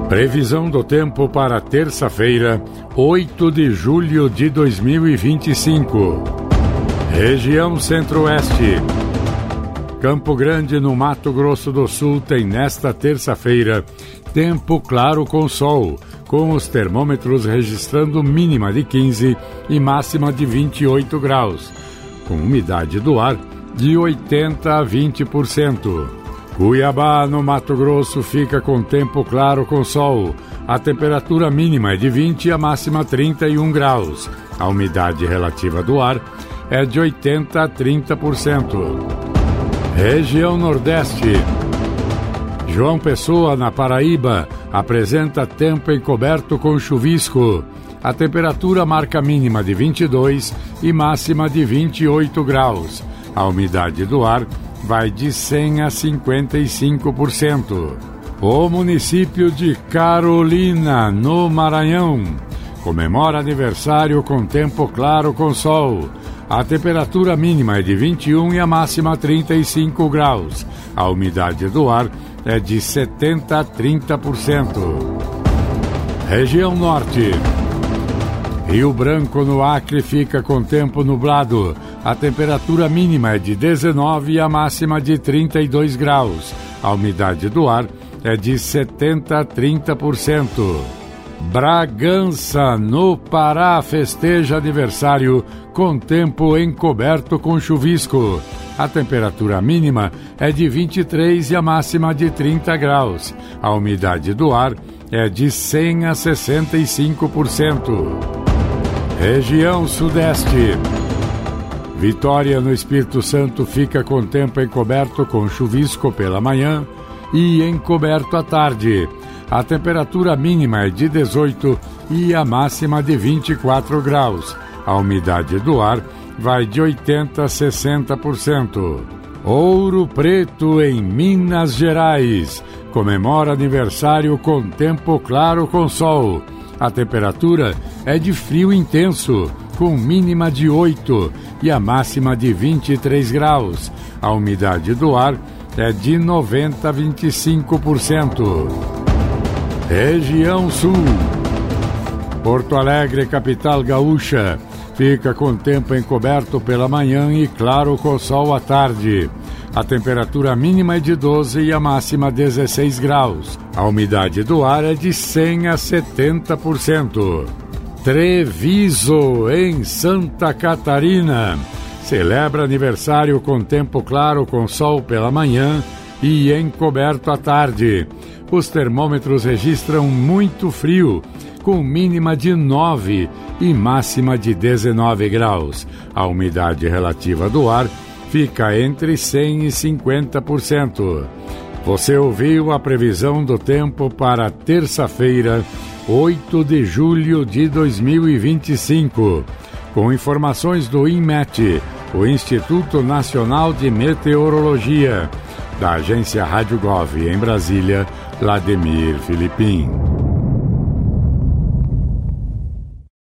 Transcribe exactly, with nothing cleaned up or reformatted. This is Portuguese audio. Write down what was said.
Previsão do tempo para terça-feira, oito de julho de dois mil e vinte e cinco. Região Centro-Oeste. Campo Grande, no Mato Grosso do Sul, tem nesta terça-feira tempo claro com sol, com os termômetros registrando mínima de quinze e máxima de vinte e oito graus, com umidade do ar de oitenta a vinte por cento. Cuiabá, no Mato Grosso, fica com tempo claro com sol. A temperatura mínima é de vinte e a máxima trinta e um graus. A umidade relativa do ar é de oitenta a trinta por cento. Região Nordeste. João Pessoa, na Paraíba, apresenta tempo encoberto com chuvisco. A temperatura marca mínima de vinte e dois e máxima de vinte e oito graus. A umidade do ar vai de cem a cinquenta e cinco por cento. O município de Carolina, no Maranhão, comemora aniversário com tempo claro com sol. A temperatura mínima é de vinte e um e a máxima trinta e cinco graus. A umidade do ar é de setenta a trinta por cento. Região Norte. Rio Branco, no Acre, fica com tempo nublado. A temperatura mínima é de dezenove e a máxima de trinta e dois graus. A umidade do ar é de setenta a trinta por cento. Bragança, no Pará, festeja aniversário com tempo encoberto com chuvisco. A temperatura mínima é de vinte e três e a máxima de trinta graus. A umidade do ar é de cem a sessenta e cinco por cento. Região Sudeste. Vitória, no Espírito Santo, fica com tempo encoberto com chuvisco pela manhã e encoberto à tarde. A temperatura mínima é de dezoito e a máxima de vinte e quatro graus. A umidade do ar vai de oitenta a sessenta por cento. Ouro Preto, em Minas Gerais, comemora aniversário com tempo claro com sol. A temperatura é de frio intenso, com mínima de oito e a máxima de vinte e três graus. A umidade do ar é de noventa a vinte e cinco por cento. Região Sul. Porto Alegre, capital gaúcha, fica com tempo encoberto pela manhã e claro com sol à tarde. A temperatura mínima é de doze e a máxima dezesseis graus. A umidade do ar é de cem a setenta por cento. Treviso, em Santa Catarina, celebra aniversário com tempo claro com sol pela manhã e encoberto à tarde. Os termômetros registram muito frio, com mínima de nove e máxima de dezenove graus. A umidade relativa do ar fica entre cem e cinquenta por cento. Você ouviu a previsão do tempo para terça-feira, oito de julho de dois mil e vinte e cinco, com informações do INMET, o Instituto Nacional de Meteorologia, da agência Rádio Gov em Brasília, Vladimir Filipim.